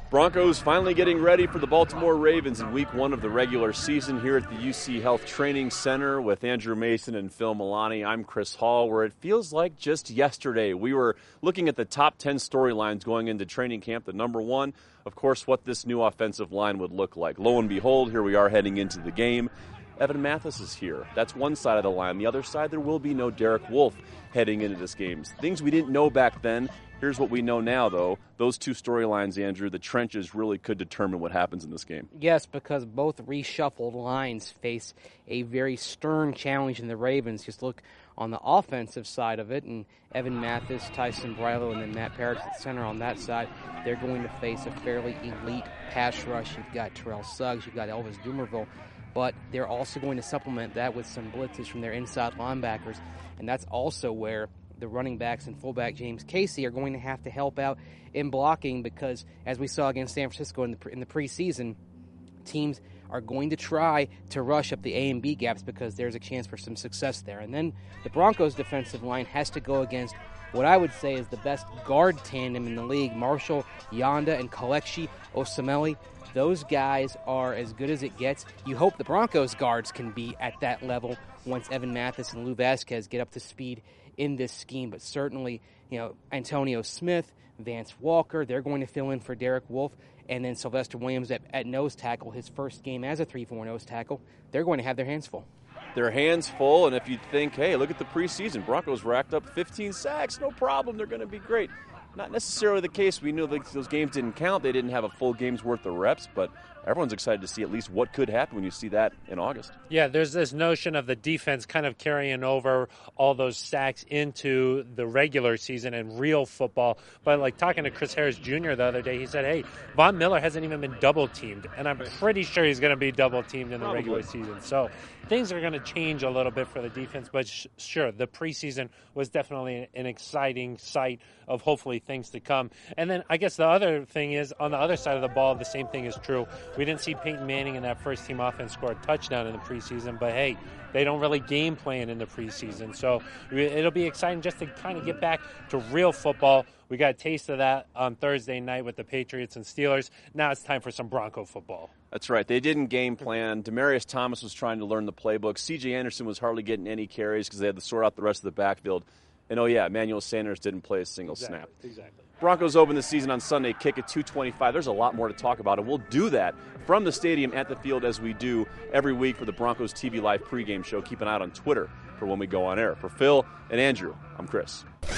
Broncos finally getting ready for the Baltimore Ravens in week 1 of the regular season here at the UC Health Training Center with Andrew Mason and Phil Milani. I'm Chris Hall, where it feels like just yesterday we were looking at the top 10 storylines going into training camp. The number one, of course, what this new offensive line would look like. Lo and behold, here we are heading into the game. Evan Mathis is here. That's one side of the line. The other side, there will be no Derek Wolfe heading into this game. Things we didn't know back then. Here's what we know now, though. Those two storylines, Andrew, the trenches really could determine what happens in this game. Yes, because both reshuffled lines face a very stern challenge in the Ravens. Just look on the offensive side of it, and Evan Mathis, Tyson Brylow, and then Matt Parrish at center on that side. They're going to face a fairly elite pass rush. You've got Terrell Suggs, you've got Elvis Dumervil, but they're also going to supplement that with some blitzes from their inside linebackers, and that's also where the running backs and fullback James Casey are going to have to help out in blocking, because as we saw against San Francisco in the preseason, teams are going to try to rush up the A and B gaps because there's a chance for some success there. And then the Broncos defensive line has to go against what I would say is the best guard tandem in the league, Marshall Yanda and Kelechi Osemele. Those guys are as good as it gets. You hope the Broncos guards can be at that level once Evan Mathis and Lou Vasquez get up to speed in this scheme, but certainly, Antonio Smith, Vance Walker, they're going to fill in for Derek Wolfe, and then Sylvester Williams at nose tackle, his first game as a 3-4 nose tackle. They're going to have their hands full. Their hands full, and if you think, hey, look at the preseason, Broncos racked up 15 sacks, no problem, they're going to be great. Not necessarily the case. We knew those games didn't count. They didn't have a full game's worth of reps, but everyone's excited to see at least what could happen when you see that in August. Yeah, there's this notion of the defense kind of carrying over all those sacks into the regular season and real football. But like talking to Chris Harris Jr. the other day, he said, hey, Von Miller hasn't even been double-teamed, and I'm pretty sure he's going to be double-teamed in the regular season. So things are going to change a little bit for the defense, but sure, the preseason was definitely an exciting sight of hopefully things to come. And then I guess the other thing is, on the other side of the ball, the same thing is true. We didn't see Peyton Manning in that first-team offense score a touchdown in the preseason, but hey, they don't really game plan in the preseason. So it'll be exciting just to kind of get back to real football. We got a taste of that on Thursday night with the Patriots and Steelers. Now it's time for some Bronco football. That's right. They didn't game plan. Demaryius Thomas was trying to learn the playbook. C.J. Anderson was hardly getting any carries because they had to sort out the rest of the backfield. And, Emmanuel Sanders didn't play a single snap. Exactly. Broncos open the season on Sunday, kick at 2:25. There's a lot more to talk about, and we'll do that from the stadium at the field as we do every week for the Broncos TV Live pregame show. Keep an eye out on Twitter for when we go on air. For Phil and Andrew, I'm Chris.